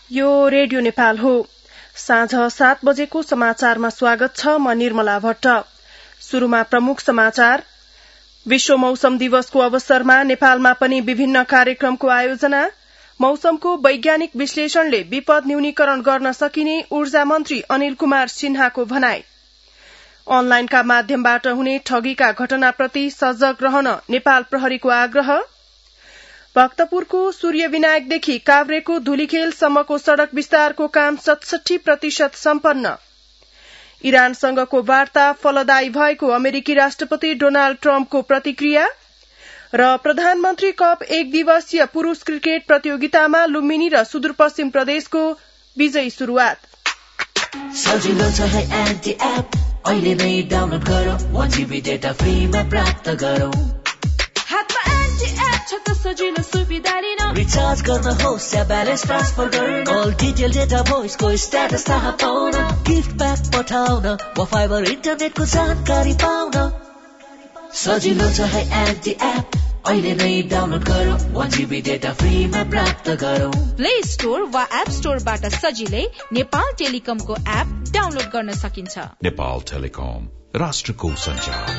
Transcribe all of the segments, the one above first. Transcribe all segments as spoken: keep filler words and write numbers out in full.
यो रेडियो नेपाल हो। साँझ सात बजेको समाचारमा स्वागत छ। म निर्मला भट्ट। शुरूमा प्रमुख समाचार। विश्व मौसम दिवसको अवसरमा नेपालमा पनि विभिन्न कार्यक्रमको आयोजना। मौसमको वैज्ञानिक विश्लेषणले विपद न्यूनीकरण गर्न सकिने ऊर्जा मन्त्री अनिल कुमार सिन्हाको भनाई। अनलाइनका माध्यमबाट हुने ठगीका घटनाप्रति सजग रहन नेपाल प्रहरीको आग्रह। भक्तपुरको सूर्य विनायकदेखि काभ्रेको धुलीखेलसम्मको सड़क विस्तारको काम सतसठी प्रतिशत सम्पन्न। इरानसँगको वार्ता फलदायी भएको अमेरिकी राष्ट्रपति डोनाल्ड ट्रम्पको प्रतिक्रिया र प्रधानमन्त्री कप एक दिवसीय पुरूष क्रिकेट प्रतियोगितामा लुम्बिनी र सुदूरपश्चिम प्रदेशको विजयी शुरूआत। सजिलो छ है एन्टी एप, अहिले नै डाउनलोड गरौ, एक जीबी डेटा फ्रीमा प्राप्त गरौ। हातमा एन्टी एप छ त सजिलो सुविधा लिन, रिचार्ज गर्न होस् या ब्यालेन्स ट्रान्सफर गर्न, अल डिटेल डेटा भोइसको स्ट्याटस थाहा पाउन, गिफ्ट प्याक पठाउन वा फाइबर इन्टरनेटको जानकारी पाउन। सजिलो छ है एन्टी एप, अहिले नै डाउनलोड गरौ, एक जीबी डेटा फ्रीमा प्राप्त गरौ। प्ले स्टोर वा एप स्टोरबाट सजिलै नेपाल टेलिकमको एप डाउनलोड गर्न सकिन्छ। नेपाल टेलिकम, राष्ट्रको सञ्चार।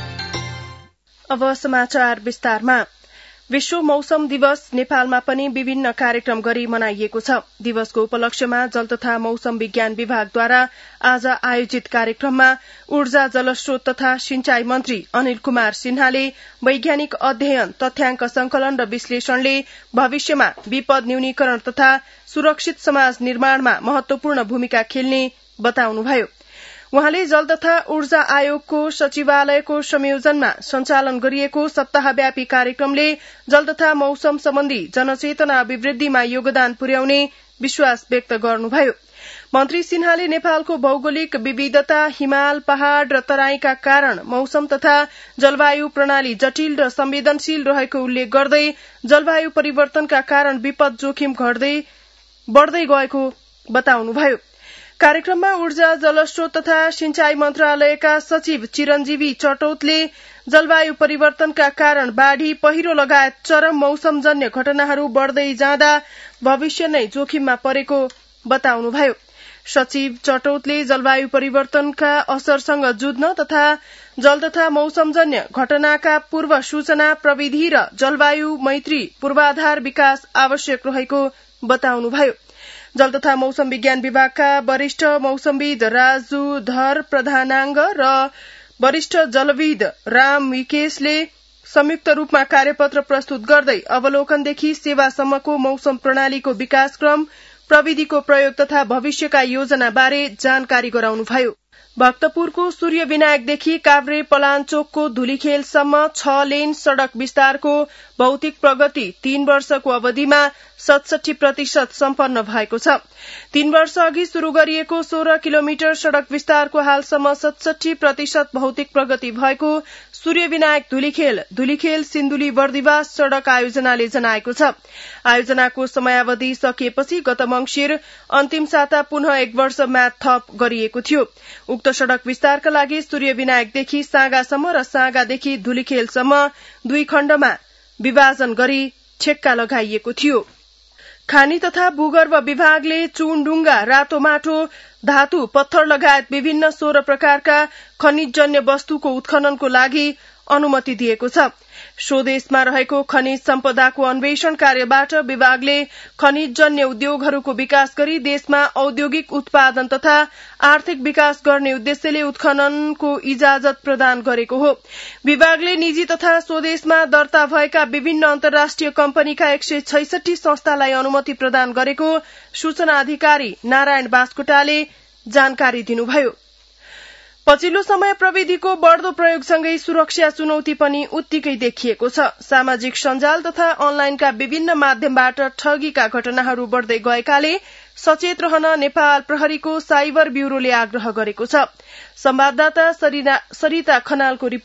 अब समाचार विस्तारमा। विश्व मौसम दिवस नेपालमा पनि विभिन्न कार्यक्रम गरी मनाइएको छ। दिवसको उपलक्ष्यमा जल तथा मौसम विज्ञान विभागद्वारा आज आयोजित कार्यक्रममा ऊर्जा जलस्रोत तथा सिंचाई मन्त्री अनिल कुमार सिन्हाले वैज्ञानिक अध्ययन, तथ्याङ्क संकलन र विश्लेषणले भविष्यमा विपद न्यूनीकरण तथा सुरक्षित समाज निर्माणमा महत्वपूर्ण भूमिका खेल्ने बताउनुभयो। उहाँले जल तथा ऊर्जा आयोगको सचिवालयको संयोजनमा सञ्चालन गरिएको सप्ताहव्यापी कार्यक्रमले जल तथा मौसम सम्बन्धी जनचेतना अभिवृद्धिमा योगदान पुर्याउने विश्वास व्यक्त गर्नुभयो। मन्त्री सिन्हाले नेपालको भौगोलिक विविधता, हिमाल, पहाड़ र तराईका कारण मौसम तथा जलवायु प्रणाली जटिल र संवेदनशील रहेको उल्लेख गर्दै जलवायु परिवर्तनका कारण विपद जोखिम घट्दै बढ़दै गएको बताउनुभयो। कार्यक्रममा ऊर्जा जलस्रोत तथा सिंचाई मन्त्रालयका सचिव चिरञ्जीवी चटौतले जलवायु परिवर्तनका कारण बाढ़ी, पहिरो लगायत चरम मौसमजन्य घटनाहरू बढ़दै जाँदा भविष्य नै जोखिममा परेको बताउनुभयो। सचिव चटौतले जलवायु परिवर्तनका असरसँग जुझ्न तथा जल तथा मौसमजन्य घटनाका पूर्व सूचना प्रविधि र जलवायु मैत्री पूर्वाधार विकास आवश्यक रहेको बताउनुभयो। जल तथा मौसम विज्ञान विभागका वरिष्ठ मौसमविद राजु धर प्रधानाङ्ग र वरिष्ठ जलविद राम विकेशले संयुक्त रूपमा कार्यपत्र प्रस्तुत गर्दै अवलोकनदेखि सेवासम्मको मौसम प्रणालीको विकासक्रम, प्रविधिको प्रयोग तथा भविष्यका योजना बारे जानकारी गराउनुभयो। भक्तपुरको सूर्य विनायकदेखि काभ्रे पलाञ्चोकको धुलीखेलसम्म छ लेन सड़क विस्तारको भौतिक प्रगति तीन वर्षको अवधिमा सतसठी प्रतिशत सम्पन्न भएको छ। तीन वर्ष अघि शुरू गरिएको सोह्र किलोमिटर सड़क विस्तारको हालसम्म सतसठी प्रतिशत भौतिक प्रगति भएको सूर्य विनायक धुलीखेल धुलीखेल सिन्धुली बर्दिवास सड़क आयोजनाले जनाएको छ। आयोजनाको समयावधि सकिएपछि गत मंगिर अन्तिम साता पुनः एक वर्ष म्याद थप गरिएको थियो। उक्त सड़क विस्तारका लागि सूर्य विनायकदेखि साँगासम्म र साँगादेखि धुलीखेलसम्म दुई खण्डमा विभाजन गरी ठेक्का लगाइएको थियो। खानी तथा भूगर्भ विभागले चुनडुङ्गा, रातो माटो, धातु, पत्थर लगायत विभिन्न सोह्र प्रकारका खनिजजन्य वस्तुको उत्खननको लागि अनुमति दिएको छ। स्वदेशमा रहेको खनिज सम्पदाको अन्वेषण कार्यबाट विभागले खनिजजन्य उद्योगहरूको विकास गरी देशमा औद्योगिक उत्पादन तथा आर्थिक विकास गर्ने उद्देश्यले उत्खननको इजाजत प्रदान गरेको हो। विभागले निजी तथा स्वदेशमा दर्ता भएका विभिन्न अन्तर्राष्ट्रिय कम्पनीका एक सय छैसठी संस्थालाई अनुमति प्रदान गरेको सूचना अधिकारी नारायण बास्कोटाले जानकारी दिनुभयो। पछिल्लो समय प्रविधिको बढ़दो प्रयोगसँगै सुरक्षा चुनौती पनि उत्तिकै देखिएको छ। सामाजिक सञ्जाल तथा अनलाइनका विभिन्न माध्यमबाट ठगीका घटनाहरू बढ़दै गएकाले सचेत रहन नेपाल प्रहरीको साइबर ब्यूरोले आग्रह गरेको छ। संवाददाता सरिता खनालको रिपोर्ट।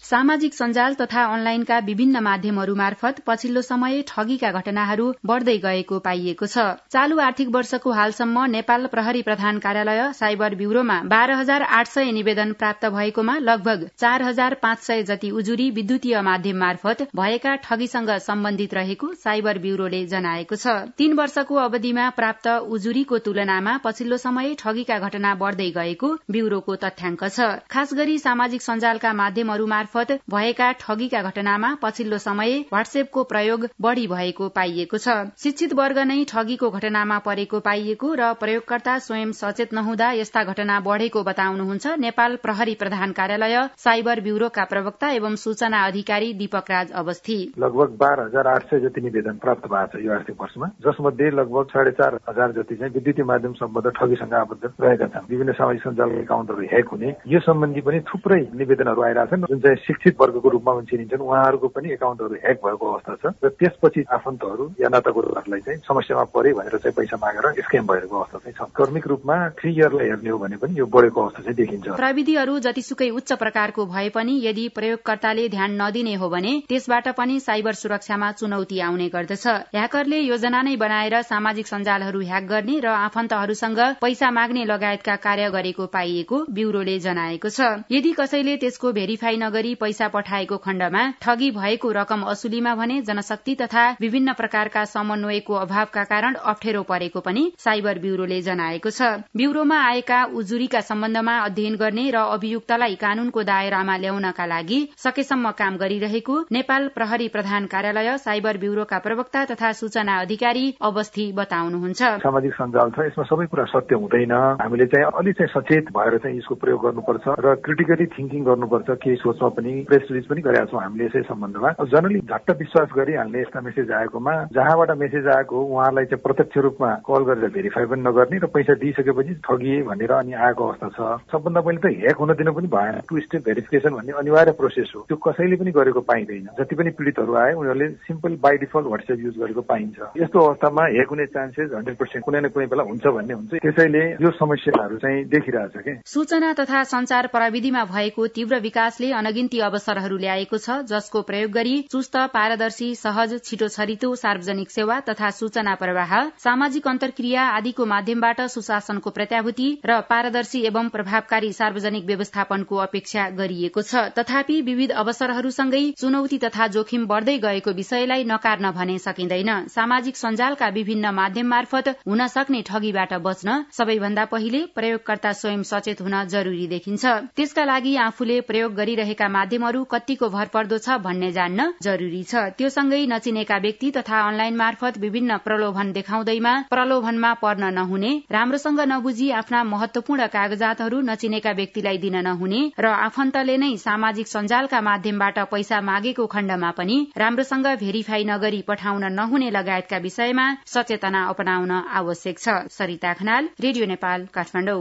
सामाजिक सञ्जाल तथा अनलाइनका विभिन्न माध्यमहरू मार्फत पछिल्लो समय ठगीका घटनाहरू बढ़दै गएको पाइएको छ। चालू आर्थिक वर्षको हालसम्म नेपाल प्रहरी प्रधान कार्यालय साइबर ब्यूरोमा बाह्र हजार आठ सय निवेदन प्राप्त भएकोमा लगभग चार हजार पाँच सय जति उजुरी विद्युतीय माध्यम मार्फत भएका ठगीसँग सम्बन्धित रहेको साइबर ब्यूरोले जनाएको छ। तीन वर्षको अवधिमा प्राप्त उजुरीको तुलनामा पछिल्लो समय ठगीका घटना बढ़दै गएको ब्यूरोको तथ्याङ्क छ। खास गरी सामाजिक सञ्जालका माध्यमहरू मार्फत भएका ठगीका घटनामा पछिल्लो समय व्हाट्सएपको प्रयोग बढ़ी भएको पाइएको छ। शिक्षित वर्ग नै ठगीको घटनामा परेको पाइएको र प्रयोगकर्ता स्वयं सचेत नहुँदा यस्ता घटना बढ़ेको बताउनुहुन्छ नेपाल प्रहरी प्रधान कार्यालय साइबर ब्यूरोका प्रवक्ता एवं सूचना अधिकारी दीपक राज अवस्थी। लगभग बाह्र हजार आठ सय जति निवेदन प्राप्त भएको छ यो आर्थिक वर्षमा, जसमध्ये लगभग साढे चार हजार जति चाहिँ विद्युतीय माध्यम सम्बद्ध ठगीसँग आबद्ध रहेका छन्। विभिन्न सामाजिक सञ्जाल एकाउन्टहरू ह्याक हुने यो सम्बन्धी पनि थुप्रै निवेदनहरू आइरहेछन्, जुन चाहिँ शिक्षित वर्गको रूपमा चिनिन्छन्। उहाँहरूको पनि एकाउन्टहरू ह्याक भएको अवस्था छ र त्यसपछि आफन्तहरू या नातागोताहरूलाई चाहिँ समस्यामा परे भनेर चाहिँ पैसा मागेर स्क्याम भएको अवस्था चाहिँ छ। क्रमिक रूपमा थ्री इयरलाई हेर्ने हो भने पनि यो बढेको अवस्था चाहिँ देखिन्छ। प्रविधिहरू जतिसुकै उच्च प्रकारको भए पनि यदि प्रयोगकर्ताले ध्यान नदिने हो भने त्यसबाट पनि साइबर सुरक्षामा चुनौती आउने गर्दछ। ह्याकरले योजना नै बनाएर सामाजिक सञ्जालहरू ह्याक गर्ने र आफन्तहरूसँग पैसा माग्ने लगायतका कार्य गरेको पाइएको ब्यूरोले जनाएको छ। यदि कसैले त्यसको भेरिफाई नगरी पैसा पठाएको खण्डमा ठगी भएको रकम असुलीमा भने जनशक्ति तथा विभिन्न प्रकारका समन्वयको अभावका कारण अप्ठ्यारो परेको पनि साइबर ब्यूरोले जनाएको छ। ब्यूरोमा आएका उजुरीका सम्बन्धमा अध्ययन गर्ने र अभियुक्तलाई कानूनको दायरामा ल्याउनका लागि सकेसम्म काम गरिरहेको नेपाल प्रहरी प्रधान कार्यालय साइबर ब्यूरोका प्रवक्ता तथा सूचना अधिकारी अवस्थी बताउनुहुन्छ। सामाजिक सञ्जाल छ, यसमा सबै कुरा सत्य हुँदैन। हामीले चाहिँ अलि चाहिँ सचेत भएर चाहिँ यसको प्रयोग गर्नुपर्छ र क्रिटिकली थिंकिङ गर्नुपर्छ। केही सोचमा पनि प्रेस रिलिज पनि गरेका छौँ हामीले यसै सम्बन्धमा। जनरली झट्ट विश्वास गरिहाल्ने यस्ता मेसेज आएकोमा जहाँबाट मेसेज आएको उहाँलाई चाहिँ प्रत्यक्ष रूपमा कल गरेर भेरिफाई पनि नगर्ने र पैसा दिइसकेपछि ठगिए भनेर अनि आएको अवस्था छ। सबभन्दा पहिले त ह्याक हुन दिन पनि भएन। टु स्टेप भेरिफिकेसन भन्ने अनिवार्य प्रोसेस हो, त्यो कसैले पनि गरेको पाइँदैन। जति पनि पीडितहरू आए उनीहरूले simple by default WhatsApp use गरेको पाइन्छ। यस्तो अवस्थामा ह्याक हुने चान्सेस हन्ड्रेड पर्सेन्ट कुनै न कुनै बेला हुन्छ भन्ने हुन्छ। त्यसैले यो समस्याहरू चाहिँ देखिरहेछ के। सूचना तथा संचार प्रविधिमा भएको तीव्र विकासले अनगिन्ती अवसरहरू ल्याएको छ, जसको प्रयोग गरी चुस्त, पारदर्शी, सहज, छिटो छरितो सार्वजनिक सेवा तथा सूचना प्रवाह, सामाजिक अन्तर्क्रिया आदिको माध्यमबाट सुशासनको प्रत्याभूति र पारदर्शी एवं प्रभावकारी सार्वजनिक व्यवस्थापनको अपेक्षा गरिएको छ। तथापि विविध अवसरहरूसँगै चुनौती तथा जोखिम बढ़दै गएको विषयलाई नकार्न भने सकिँदैन। सामाजिक सञ्जालका विभिन्न माध्यम मार्फत हुन सक्ने ठगीबाट बच्न सबैभन्दा पहिले प्रयोगकर्ता स्वयं सचेत हुन जरुरी देखिन्छ। त्यसका लागि आफूले प्रयोग गरिरहेका माध्यमहरू कतिको भरपर्दो छ भन्ने जान्न जरुरी छ। त्यो सँगै नचिनेका व्यक्ति तथा अनलाइन मार्फत विभिन्न प्रलोभन देखाउँदैमा प्रलोभनमा पर्न नहुने, राम्रोसँग नबुझी आफ्ना महत्वपूर्ण कागजातहरू नचिनेका व्यक्तिलाई दिन नहुने र आफन्तले नै सामाजिक सञ्जालका माध्यमबाट पैसा मागेको खण्डमा पनि राम्रोसँग भेरिफाई नगरी पठाउन नहुने लगायतका विषयमा सचेतना अपनाउन आवश्यक छ। सरिता खनाल, रेडियो नेपाल, काठमाडौँ।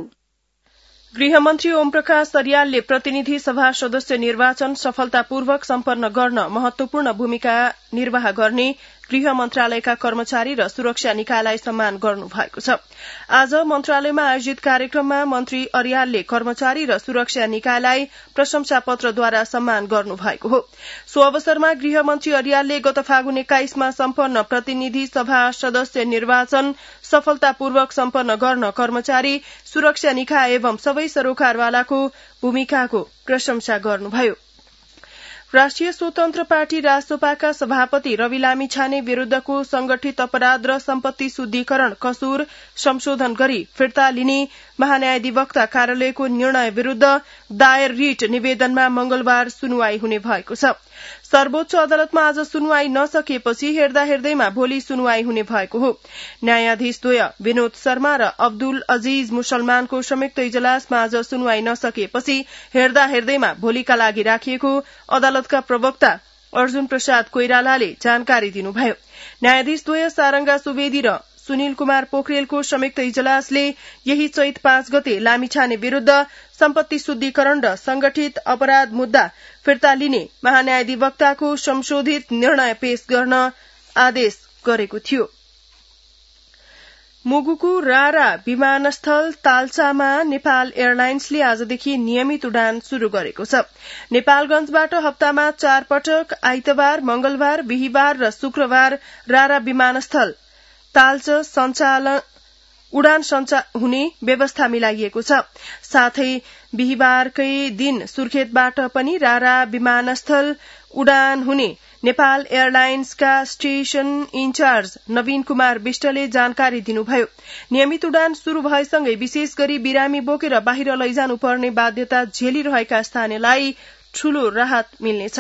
गृहमन्त्री ओम प्रकाश अरियालले प्रतिनिधि सभा सदस्य निर्वाचन सफलतापूर्वक सम्पन्न गर्न महत्वपूर्ण भूमिका निर्वाह गर्ने गृह मन्त्रालयका कर्मचारी र सुरक्षा निकायलाई सम्मान गर्नु भएको छ। आज मन्त्रालयमा आयोजित कार्यक्रममा मन्त्री अरियालले कर्मचारी र सुरक्षा निकायलाई प्रशंसा पत्रद्वारा सम्मान गर्नु भएको हो। सो अवसरमा गृहमन्त्री अरियालले गत फागुन एक्काइसमा सम्पन्न प्रतिनिधि सभा सदस्य निर्वाचन सफलतापूर्वक सम्पन्न गर्न कर्मचारी, सुरक्षा निकाय एवं सबै सरोकारवालाको भूमिकाको प्रशंसा गर्नुभयो। राष्ट्रिय स्वतन्त्र पार्टी रासोपाका सभापति रवि लामिछाने विरूद्धको संगठित अपराध र सम्पत्ति शुद्धिकरण कसुर संशोधन गरी फिर्ता लिने महान्यायाधिवक्ता कार्यालयको निर्णय विरूद्ध दायर रिट निवेदनमा मंगलबार सुनवाई हुने भएको छ। सर्वोच्च अदालतमा आज सुनवाई नसकेपछि हेर्दा हेर्दैमा भोलि सुनवाई हुने भएको हो। न्यायाधीशद्वय विनोद शर्मा र अब्दुल अजीज मुसलमानको संयुक्त इजलासमा आज सुनवाई नसकेपछि हेर्दा हेर्दैमा भोलिका लागि राखिएको अदालतका प्रवक्ता अर्जुन प्रसाद कोइरालाले जानकारी दिनुभयो। न्यायाधीशद्वय सारंगा सुवेदी र सुनिल कुमार पोखरेलको संयुक्त इजलासले यही चैत पाँच गते लामिछाने विरूद्ध सम्पत्ति शुद्धिकरण र संगठित अपराध मुद्दा फिर्ता लिने महान्यायाधिवक्ताको संशोधित निर्णय पेश गर्न आदेश गरेको थियो। मुगुको रारा विमानस्थल ताल्चामा नेपाल एयरलाइन्सले आजदेखि नियमित उडान शुरू गरेको छ। नेपालगंजबाट हप्तामा चार पटक आइतबार, मंगलबार, बिहिबार र शुक्रबार रारा विमानस्थल ताल्च सञ्चालन उडान सञ्चालन हुने व्यवस्था मिलाइएको छ। साथै बिहिबारकै दिन सुर्खेतबाट पनि रारा विमानस्थल उडान हुने नेपाल एयरलाइन्सका स्टेशन इन्चार्ज नवीन कुमार विष्टले जानकारी दिनुभयो। नियमित उडान शुरू भएसँगै विशेष गरी बिरामी बोकेर बाहिर लैजानु पर्ने बाध्यता झेलिरहेका स्थानीयलाई ठूलो राहत मिल्नेछ।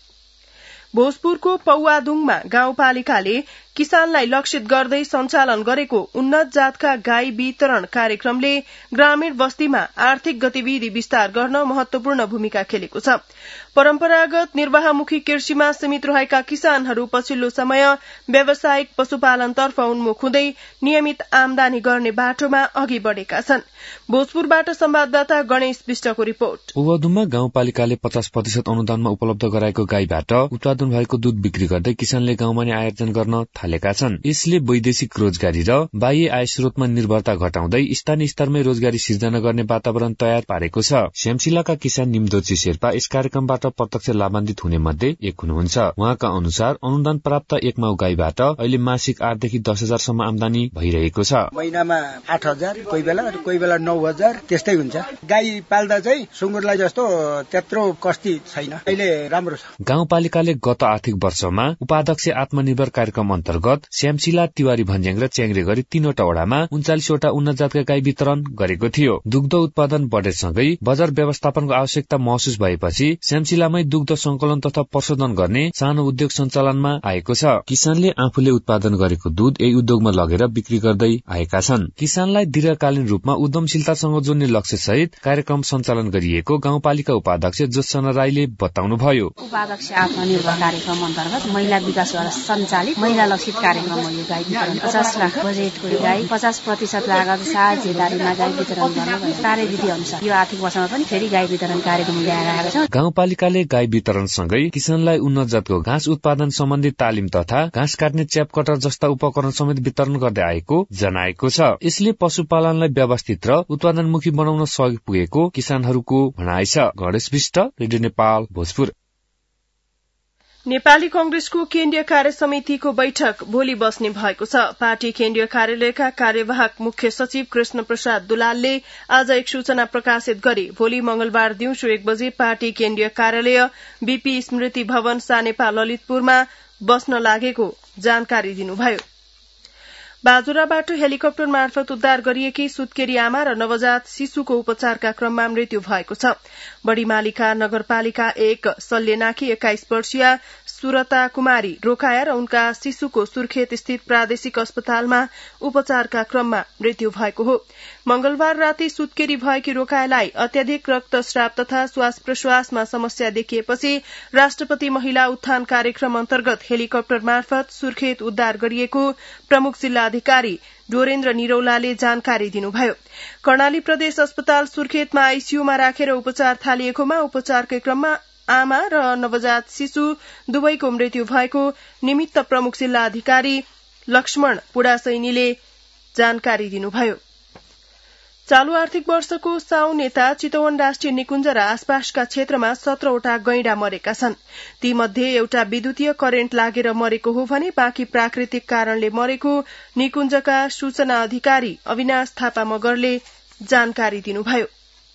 भोजपुरको पौवादुङमा गाउँपालिकाले किसानलाई लक्षित गर्दै सञ्चालन गरेको उन्नत जातका गाई वितरण कार्यक्रमले ग्रामीण बस्तीमा आर्थिक गतिविधि विस्तार गर्न महत्वपूर्ण भूमिका खेलेको छ। परम्परागत निर्वाहमुखी कृषिमा सीमित रहेका किसानहरू पछिल्लो समय व्यावसायिक पशुपालनतर्फ उन्मुख हुँदै नियमित आमदानी गर्ने बाटोमा अघि बढ़ेका छन्। भोजपुरबाट संवाददाता गणेश विष्टको रिपोर्ट। पौवादुङमा गाउँपालिकाले पचास प्रतिशत अनुदानमा उपलब्ध गराएको गाईबाट उत्पादन भएको दूध बिक्री गर्दै किसानले गाउँमा नै आयोजन गर्न थालेका छन्। यसले वैदेशिक रोजगारी र बाह्य आय स्रोतमा निर्भरता घटाउँदै स्थानीय स्तरमै रोजगारी सिर्जना गर्ने वातावरण तयार पारेको छ। श्यामशिलाका किसान निम्दोची शेर्पा यस कार्यक्रमबाट प्रत्यक्ष लाभान्वित हुने मध्ये एक हुनुहुन्छ। उहाँका अनुसार अनुदान प्राप्त एक माउ गाईबाट अहिले मासिक आठदेखि दस हजारसम्म आमदानी भइरहेको छ। महिनामा आठ हजार कोही बेला कोही बेला नौ हजार त्यस्तै हुन्छ। गाई पाल्दा चाहिँ सुँगुरलाई जस्तो त्यत्रो कस्ती छैन, अहिले राम्रो छ। गाउँपालिकाले गत आर्थिक वर्षमा उपाध्यक्ष आत्मनिर्भर कार्यक्रम अन्तर्गत श्यामशिला, तिवारी भन्ज्याङ र च्याङ्ग्रे गरी तीनवटा वडामा उन्चालिसवटा उन्नत जातका गाई वितरण गरेको थियो। दुग्ध उत्पादन बढेसँगै बजार व्यवस्थापनको आवश्यकता महसुस भएपछि श्यामशिलामै दुग्ध संकलन तथा प्रशोधन गर्ने सानो उद्योग सञ्चालनमा आएको छ। किसानले आफूले उत्पादन गरेको दूध यही उद्योगमा लगेर बिक्री गर्दै आएका छन्। किसानलाई दीर्घकालीन रूपमा उद्यमशीलतासँग जोड्ने लक्ष्य सहित कार्यक्रम सञ्चालन गरिएको गाउँपालिका उपाध्यक्ष जोत्सना राईले बताउनुभयो। उपाध्यक्ष आत्मनिर्भर कार्यक्रम अन्तर्गत महिला विकासद्वारा सञ्चालित महिला लक्षित कार्यक्रम हो यो गाई वितरण। पचास लाख बजेटको गाई पचास प्रतिशत लागत साझेदारीमा गाई वितरण गर्ने कार्यविधि अनुसार यो आर्थिक वर्षमा पनि फेरि गाई वितरण कार्यक्रम ल्याएर आएको छ। गाउँपालिकाले गाई वितरणसँगै किसानलाई उन्नत जातको घाँस उत्पादन सम्बन्धी तालिम तथा घाँस काट्ने च्याप कटर जस्ता उपकरण समेत वितरण गर्दै आएको जनाएको छ। यसले पशुपालनलाई व्यवस्थित र उत्पादनमुखी बनाउन सहयोग पुगेको किसानहरूको भनाइ छ। गणेश विष्ट, रेडियो नेपाल, भोजपुर। नेपाली कंग्रेसको केन्द्रीय कार्य समितिको बैठक भोलि बस्ने भएको छ। पार्टी केन्द्रीय कार्यालयका कार्यवाहक मुख्य सचिव कृष्ण प्रसाद दुलालले आज एक सूचना प्रकाशित गरी भोलि मंगलबार दिउँसो एक बजे पार्टी केन्द्रीय कार्यालय बीपी स्मृति भवन सानेपा ललितपुरमा बस्न लागेको जानकारी दिनुभयो। बाजुराबाट हेलिकप्टर मार्फत उद्धार गरिएकी सुत्केरी आमा र नवजात शिशुको उपचारका क्रममा मृत्यु भएको छ। बड़ीमालिका नगरपालिका एक सल्लेनाकी एक्काइस वर्षीय सुरता कुमारी रोकाया र उनका शिशुको सुर्खेत स्थित प्रादेशिक अस्पतालमा उपचारका क्रममा मृत्यु भएको हो। मंगलबार राति सुत्केरी भएकी रोकायालाई अत्याधिक रक्तस्राव तथा श्वास प्रश्वासमा समस्या देखिएपछि राष्ट्रपति महिला उत्थान कार्यक्रम अन्तर्गत हेलिकप्टर मार्फत सुर्खेत उद्धार गरिएको प्रमुख जिल्लाधिकारी डोरेन्द्र निरौलाले जानकारी दिनुभयो। कर्णाली प्रदेश अस्पताल सुर्खेतमा आईसीयूमा राखेर उपचार थालिएकोमा उपचारकै क्रममा आमा र नवजात शिशु दुवैको मृत्यु भएको निमित्त प्रमुख जिल्लाधिकारी लक्ष्मण पुडासैनीले जानकारी दिनुभयो। चालू आर्थिक वर्षको साउन यता चितवन राष्ट्रिय निकुञ्ज र आसपासका क्षेत्रमा सत्रवटा गैंडा मरेका छन्। तीमध्ये एउटा विद्युतीय करेन्ट लागेर मरेको हो भने बाँकी प्राकृतिक कारणले मरेको निकुञ्जका सूचना अधिकारी अविनाश थापा मगरले जानकारी दिनुभयो।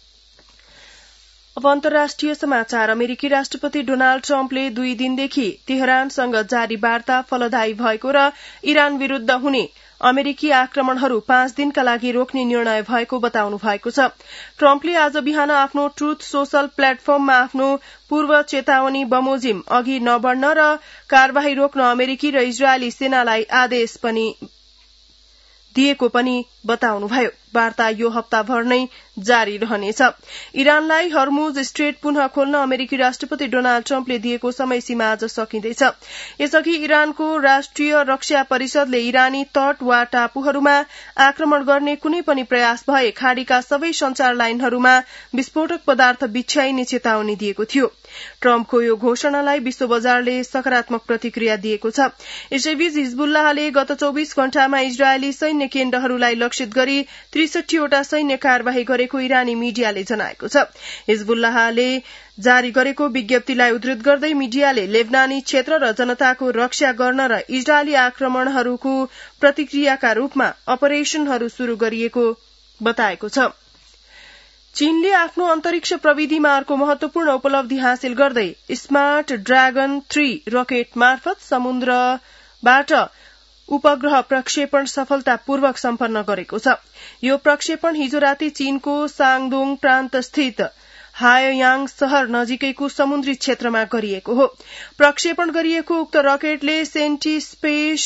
अब अन्तर्राष्ट्रिय समाचार। अमेरिकी राष्ट्रपति डोनाल्ड ट्रम्पले दुई दिनदेखि तेहरानसँग जारी वार्ता फलदायी भएको र इरान विरूद्ध हुने अमेरिकी आक्रमणहरू पाँच दिनका लागि रोक्ने निर्णय भएको बताउनु भएको छ। ट्रम्पले आज बिहान आफ्नो ट्रुथ सोशल प्लेटफर्ममा आफ्नो पूर्व चेतावनी बमोजिम अघि नबढ्न र कार्यवाही रोक्न अमेरिकी र इजरायली सेनालाई आदेश पनि दिएको पनि बताउनुभयो। वार्ता यो हप्ताभर नै जारी रहनेछ। इरानलाई हर्मुज स्ट्रेट पुनः खोल्न अमेरिकी राष्ट्रपति डोनाल्ड ट्रम्पले दिएको समय सीमा आज सकिँदैछ। यसअघि इरानको राष्ट्रिय रक्षा परिषदले इरानी तट वा टापुहरूमा आक्रमण गर्ने कुनै पनि प्रयास भए खाड़ीका सबै संचार लाइनहरूमा विस्फोटक पदार्थ बिछ्याइने चेतावनी दिएको थियो। ट्रम्पको यो घोषणालाई विश्व बजारले सकारात्मक प्रतिक्रिया दिएको छ। यसैबीच हिजबुल्लाहले गत चौबीस घण्टामा इजरायली सैन्य सैन्य केन्द्रहरूलाई लक्षित गरी त्रिसठीवटा सैन्य कार्यवाही गरेको इरानी मिडियाले जनाएको छ। हिजबुल्लाहले जारी गरेको विज्ञप्तिलाई उद्धृत गर्दै मिडियाले लेबनानी क्षेत्र र जनताको रक्षा गर्न र इजरायली आक्रमणहरूको प्रतिक्रियाका रूपमा अपरेशनहरू शुरू गरिएको बताएको छ। चीनले आफ्नो अन्तरिक्ष प्रविधिमा अर्को महत्वपूर्ण उपलब्धि हासिल गर्दै स्मार्ट ड्रागन थ्री रकेट मार्फत समुद्रबाट उपग्रह प्रक्षेपण सफलतापूर्वक सम्पन्न गरेको छ। यो प्रक्षेपण हिजो राति चीनको साङदोङ प्रान्त स्थित हायोयाङ शहर नजिकैको समुद्री क्षेत्रमा गरिएको हो। प्रक्षेपण गरिएको उक्त रकेटले सेन्टी स्पेस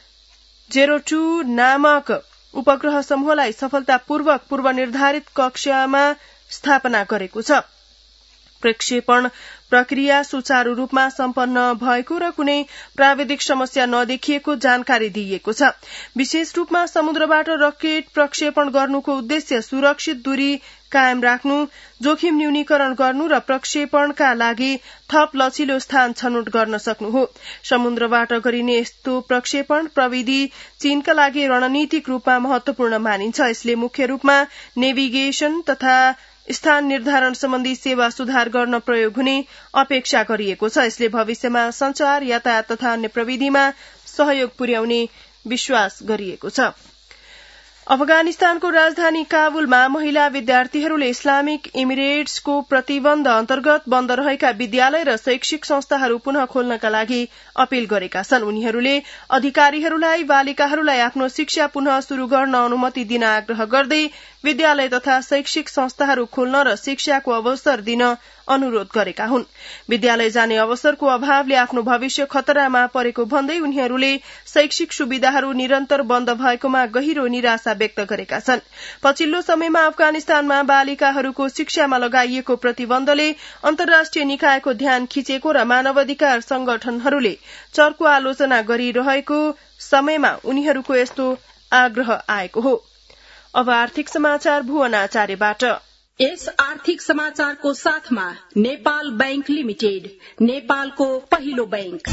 जेरो टू नामक उपग्रह समूहलाई सफलतापूर्वक पूर्व निर्धारित कक्षामा स्थापना गरेको छ। प्रक्षेपण प्रक्रिया सुचारू रूपमा सम्पन्न भएको र कुनै प्राविधिक समस्या नदेखिएको जानकारी दिइएको छ। विशेष रूपमा समुद्रबाट रकेट प्रक्षेपण गर्नुको उद्देश्य सुरक्षित दूरी कायम राख्नु, जोखिम न्यूनीकरण गर्नु र प्रक्षेपणका लागि थप लचिलो स्थान छनौट गर्न सक्नु हो। समुद्रबाट गरिने यस्तो प्रक्षेपण प्रविधि चीनका लागि रणनीतिक रूपमा महत्वपूर्ण मानिन्छ। यसले मुख्य रूपमा नेभिगेशन तथा स्थान निर्धारण सम्बन्धी सेवा सुधार गर्न प्रयोग हुने अपेक्षा गरिएको छ। यसले भविष्यमा संचार, यातायात तथा अन्य प्रविधिमा सहयोग पुर्याउने विश्वास गरिएको छ। अफगानिस्तानको राजधानी काबुलमा महिला विद्यार्थीहरूले इस्लामिक इमिरेट्सको प्रतिबन्ध अन्तर्गत बन्द रहेका विद्यालय र शैक्षिक संस्थाहरू पुनः खोल्नका लागि अपील गरेका छन्। उनीहरूले अधिकारीहरूलाई बालिकाहरूलाई आफ्नो शिक्षा पुनः शुरू गर्न अनुमति दिन आग्रह गर्दै विद्यालय तथा शैक्षिक संस्थाहरू खोल्न र शिक्षाको अवसर दिन अनुरोध गरेका हुन्। विद्यालय जाने अवसरको अभावले आफ्नो भविष्य खतरामा परेको भन्दै उनीहरूले शैक्षिक सुविधाहरू निरन्तर बन्द भएकोमा गहिरो निराशा व्यक्त गरेका छन्। पछिल्लो समयमा अफगानिस्तानमा बालिकाहरूको शिक्षामा लगाइएको प्रतिबन्धले अन्तर्राष्ट्रिय निकायको ध्यान खिचेको र मानवाधिकार संगठनहरूले चर्को आलोचना गरिरहेको समयमा उनीहरूको यस्तो आग्रह आएको हो। अब आर्थिक समाचार भुवन आचार्यबाट। यस आर्थिक समाचारको साथमा नेपाल बैंक लिमिटेड, नेपालको पहिलो बैंक।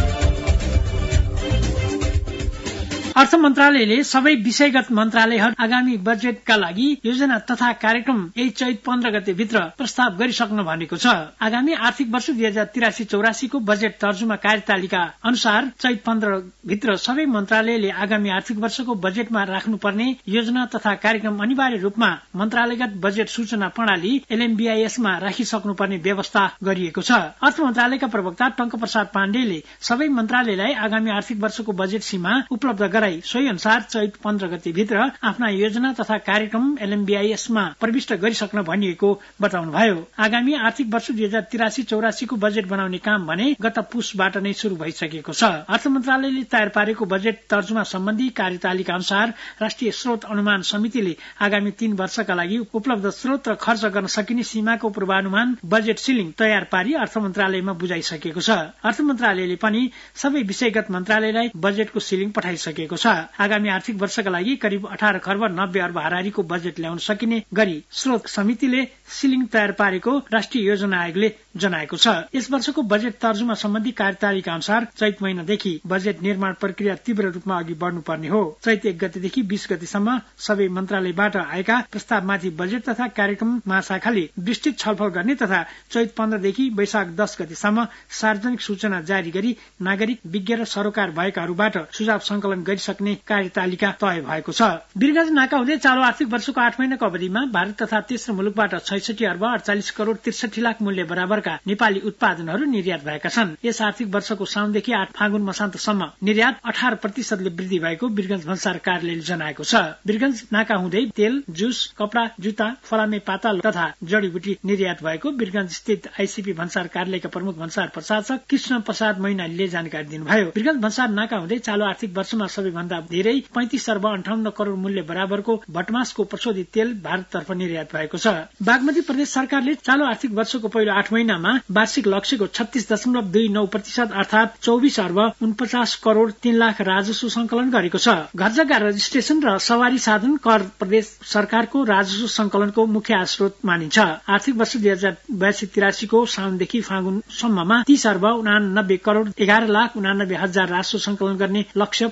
अर्थ मन्त्रालयले सबै विषयगत मन्त्रालयहरू आगामी बजेटका लागि योजना तथा कार्यक्रम यही चैत पन्ध्र गते भित्र प्रस्ताव गरिसक्न भनेको छ। आगामी आर्थिक वर्ष दुई हजार तिरासी चौरासीको बजेट तर्जुमा कार्यतालिका अनुसार चैत पन्ध्र भित्र सबै मन्त्रालयले आगामी आर्थिक वर्षको बजेटमा राख्नुपर्ने योजना तथा कार्यक्रम अनिवार्य रूपमा मन्त्रालयगत बजेट सूचना प्रणाली एलएमबीआईएसमा राखिसक्नुपर्ने व्यवस्था गरिएको छ। अर्थ मन्त्रालयका प्रवक्ता टंक प्रसाद पाण्डेले सबै मन्त्रालयलाई आगामी आर्थिक वर्षको बजेट सीमा उपलब्ध सोही अनुसार चैत पन्ध्र गते भित्र आफ्ना योजना तथा कार्यक्रम एलएमबीआईएसमा प्रविष्ट गरिसक्न भनिएको बताउनुभयो। आगामी आर्थिक वर्ष दुई हजार तिरासी चौरासीको बजेट बनाउने काम भने गत पुसबाट नै शुरू भइसकेको छ। अर्थ मन्त्रालयले तयार पारेको बजेट तर्जुमा सम्बन्धी कार्यतालिका अनुसार राष्ट्रिय स्रोत अनुमान समितिले आगामी तीन वर्षका लागि उपलब्ध स्रोत र खर्च गर्न सकिने सीमाको पूर्वानुमान बजेट सिलिङ तयार पारी अर्थ मन्त्रालयमा बुझाइसकेको छ। अर्थ मन्त्रालयले पनि सबै विषयगत मन्त्रालयलाई बजेटको सिलिङ पठाइसकेको छ। आगामी आर्थिक वर्षका लागि करिब अठार खर्ब नब्बे अर्ब हारारीको बजेट ल्याउन सकिने गरी स्रोत समितिले सिलिङ तयार पारेको राष्ट्रिय योजना आयोगले जनाएको छ। यस वर्षको बजेट तर्जुमा सम्बन्धी कार्यतालिका अनुसार चैत महिनादेखि बजेट निर्माण प्रक्रिया तीव्र रूपमा अघि बढ्नुपर्ने हो। चैत एक गतेदेखि बीस गतेसम्म सबै मन्त्रालयबाट आएका प्रस्तावमाथि बजेट तथा कार्यक्रम महाशाखाले विस्तृत छलफल गर्ने तथा चैत पन्ध्रदेखि वैशाख दस गतेसम्म सार्वजनिक सूचना जारी गरी नागरिक, विज्ञ र सरोकार भएकाहरूबाट सुझाव संकलन गरिसक्ने कार्यतालिका तय भएको छ। वीरगंज नाका हुँदै चालू आर्थिक वर्षको आठ महिनाको अवधिमा भारत तथा तेस्रो मुलुकबाट छैसठी अर्ब अडचालिस करोड़ त्रिसठी लाख मूल्य बराबरका नेपाली उत्पादनहरू निर्यात भएका छन्। यस आर्थिक वर्षको साउनदेखि आठ फागुन मसान्तसम्म निर्यात अठार प्रतिशतले वृद्धि भएको वीरगंज भन्सार कार्यालयले जनाएको छ। वीरगंज नाका हुँदै तेल, जुस, कपड़ा, जुत्ता, फलामे पाता तथा जडीबुटी निर्यात भएको वीरगंज स्थित आईसीपी भन्सार कार्यालयका प्रमुख भन्सार प्रशासक कृष्ण प्रसाद मैनालीले जानकारी दिनुभयो। वीरगंज भन्सार नाका हुँदै चालू आर्थिक वर्षमा सबैभन्दा धेरै पैंतिस अर्ब अन्ठाउन्न करोड़ मूल्य बराबरको भटमासको प्रशोधित तेल भारततर्फ निर्यात भएको छ। बागमती प्रदेश सरकारले चालू आर्थिक वर्षको पहिलो आठ महिनामा वार्षिक लक्ष्यको छत्तीस दशमलव दुई नौ प्रतिशत अर्थात चौबिस अर्ब उनपचास करोड़ तीन लाख राजस्व संकलन गरेको छ। घर जग्गा रजिस्ट्रेशन र सवारी साधन कर प्रदेश सरकारको राजस्व संकलनको मुख्य स्रोत मानिन्छ। आर्थिक वर्ष दुई हजार बयासी तिरासीको साउनदेखि फागुनसम्ममा तीस अर्ब उनानब्बे करोड़ एघार लाख उनानब्बे हजार राजस्व संकलन गर्ने लक्ष्य प्रदेश सरकार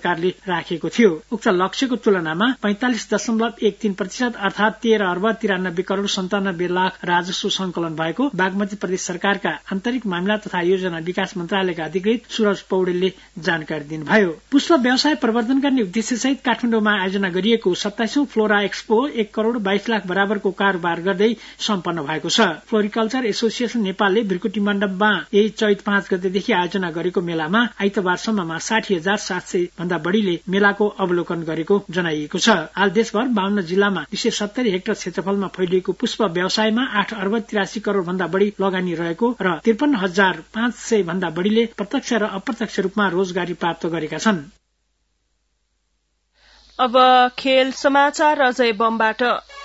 सरकारले राखेको थियो। उक्त लक्ष्यको तुलनामा पैंतालिस दशमलव एक तीन प्रतिशत अर्थात तेह्र अर्ब तिरानब्बे करोड़ सन्तानब्बे लाख राजस्व संकलन भएको बागमती प्रदेश सरकारका आन्तरिक मामिला तथा योजना विकास मन्त्रालयका अधिकृत सुरज पौडेलले जानकारी दिनुभयो। पुष्प व्यवसाय प्रवर्धन गर्ने उद्देश्य सहित काठमाडौँमा आयोजना गरिएको सत्ताइसौं फ्लोरा एक्सपो एक करोड़ बाइस लाख बराबरको कारोबार गर्दै सम्पन्न भएको छ। फ्लोरिकल्चर एसोसिएशन नेपालले भृकुटी मण्डपमा यही चैत पाँच गतेदेखि आयोजना गरेको मेलामा आइतबारसम्ममा साठी हजार सात सय भन्दा बढ़ीले मेलाको अवलोकन गरेको जनाइएको छ। हाल देशभर बाहन्न जिल्लामा दुई सय सत्तरी हेक्टर क्षेत्रफलमा फैलिएको पुष्प व्यवसायमा आठ अर्ब तिरासी करोड़ भन्दा बढ़ी लगानी रहेको र त्रिपन्न हजार पाँच सय भन्दा बढ़ीले प्रत्यक्ष र अप्रत्यक्ष रूपमा रोजगारी प्राप्त गरेका छन्। अब खेल समाचार अजय बमबाट।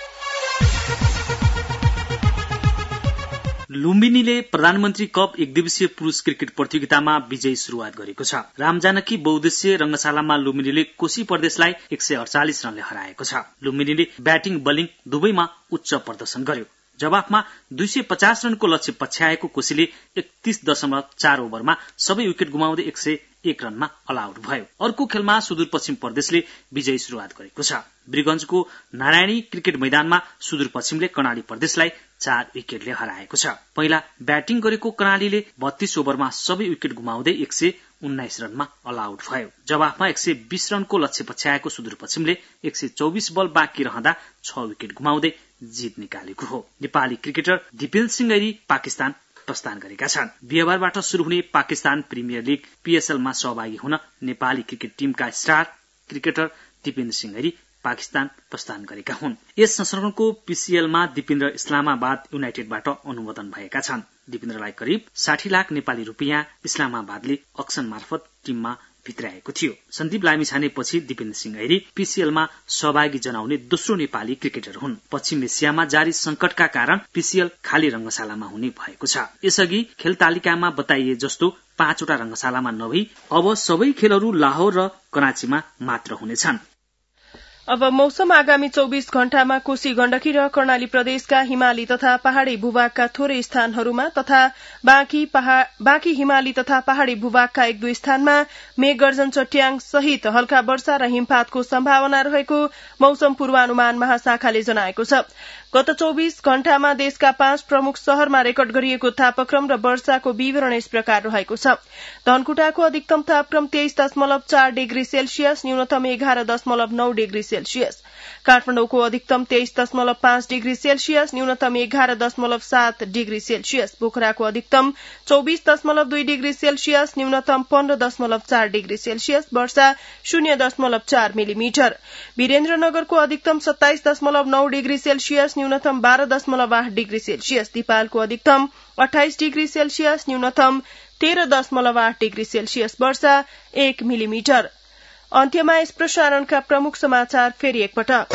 लुम्बिनीले प्रधानमन्त्री कप एक दिवसीय पुरूष क्रिकेट प्रतियोगितामा विजयी शुरूआत गरेको छ। रामजानकी बहुउद्देश्य रंगशालामा लुम्बिनीले कोशी प्रदेशलाई एक सय अडचालिस रनले हराएको छ। लुम्बिनीले ब्याटिङ बलिङ दुवैमा उच्च प्रदर्शन गर्यो। जवाफमा दुई सय पचास रनको लक्ष्य पछ्याएको कोशीले एकतीस दशमलव चार ओभरमा सबै विकेट गुमाउँदै एक सय एक रनमा अल आउट भयो। अर्को खेलमा सुदूरपश्चिम प्रदेशले विजयी शुरूआत गरेको छ। ब्रिगन्जको नारायणी क्रिकेट मैदानमा सुदूरपश्चिमले कर्णाली प्रदेशलाई चार विकेटले हराएको छ। पहिला ब्याटिङ गरेको कर्णालीले बत्तीस ओभरमा सबै विकेट गुमाउँदै एक सय उन्नाइस रनमा अल आउट भयो। जवाफमा एक सय बीस रनको लक्ष्य पछ्याएको सुदूरपश्चिमले एक सय चौबिस बल बाँकी रहँदा छ विकेट गुमाउँदै जित निकालेको हो। नेपाली क्रिकेटर दिपेन्द्र सिंह ऐरी पाकिस्तान प्रस्थान गरेका छन्। बिहिबारबाट शुरू हुने पाकिस्तान प्रिमियर लीग पीएसएलमा सहभागी हुन नेपाली क्रिकेट टीमका स्टार क्रिकेटर दिपेन्द्र सिंह ऐरी पाकिस्तान प्रस्थान गरेका हुन्। यस संस्करणको पीसीएलमा दिपेन्द्र इस्लामाबाद युनाइटेडबाट अनुमोदन भएका छन्। दिपेन्द्रलाई करिब साठी लाख नेपाली रुपियाँ इस्लामाबादले अक्सन मार्फत टीममा भित्राएको थियो। सन्दीप लामिछानेपछि दिपेन्द्र सिंह ऐरी पीसीएलमा सहभागी जनाउने दोस्रो नेपाली क्रिकेटर हुन्। पश्चिम एसियामा जारी संकटका कारण पीसीएल खाली रंगशालामा हुने भएको छ। यसअघि खेल तालिकामा बताइए जस्तो पाँचवटा रंगशालामा नभई अब सबै खेलहरू लाहोर र कराँचीमा मात्र हुनेछन्। अब मौसम। आगामी चौबीस घण्टामा कोशी गण्डकी र कर्णाली प्रदेशका हिमाली तथा पहाड़ी भूभागका थोरै स्थानहरूमा तथा बाँकी, बाँकी हिमाली तथा पहाड़ी भूभागका एक दुई स्थानमा मेघ गर्जन चट्याङ सहित हल्का वर्षा र हिमपातको सम्भावना रहेको मौसम पूर्वानुमान महाशाखाले जनाएको छ। गत चौबीस घण्टामा देशका पाँच प्रमुख शहरमा रेकर्ड गरिएको तापक्रम र वर्षाको विवरण यस प्रकार रहेको छ। धनकुटाको अधिकतम तापक्रम तेइस दशमलव चार डिग्री सेल्सियस, न्यूनतम एघार दशमलव नौ डिग्री सेल्सियस। काठमाडौँको अधिकतम तेइस दशमलव पाँच डिग्री सेल्सियस, न्यूनतम एघार दशमलव सात डिग्री सेल्सियस। पोखराको अधिकतम चौबीस दशमलव दुई डिग्री सेल्सियस, न्यूनतम पन्ध्र दशमलव चार डिग्री सेल्सियस। वर्षा शून्य दशमलव चार मिलिमिटर। वीरेन्द्रनगरको अधिकतम सत्ताइस दशमलव नौ डिग्री सेल्सियस, न्यूनतम बाह्र दशमलव आठ डिग्री सेल्सियस। दिपालको अधिकतम अठाइस डिग्री सेल्सियस, न्यूनतम तेह्र दशमलव आठ डिग्री सेल्सियस। वर्षा एक मिलिमिटर। अन्त्यमा यस प्रसारणका प्रमुख समाचार फेरि एकपटक।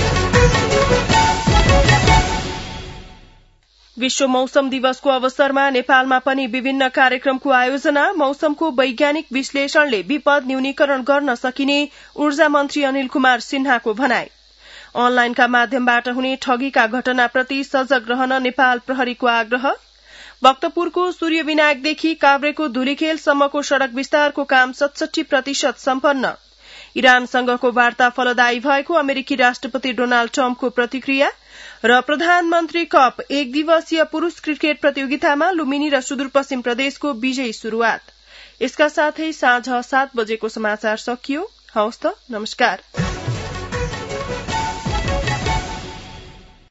विश्व मौसम दिवसको अवसरमा नेपालमा पनि विभिन्न कार्यक्रमको आयोजना। मौसमको वैज्ञानिक विश्लेषणले विपद न्यूनीकरण गर्न सकिने ऊर्जा मन्त्री अनिल कुमार सिन्हाको भनाई। अनलाइनका माध्यमबाट हुने ठगीका घटनाप्रति सजग रहन नेपाल प्रहरीको आग्रह। भक्तपुरको सूर्य विनायकदेखि काभ्रेको धुलीखेलसम्मको सड़क विस्तारको काम सतसठी प्रतिशत सम्पन्न। इरानसँगको वार्ता फलदायी भएको अमेरिकी राष्ट्रपति डोनाल्ड ट्रम्पको प्रतिक्रिया। र प्रधानमन्त्री कप एक दिवसीय पुरूष क्रिकेट प्रतियोगितामा लुम्बिनी र सुदूरपश्चिम प्रदेशको विजयी शुरूआत। यसका साथै साँझ सात बजेको समाचार सकियो। हवस् त, नमस्कार।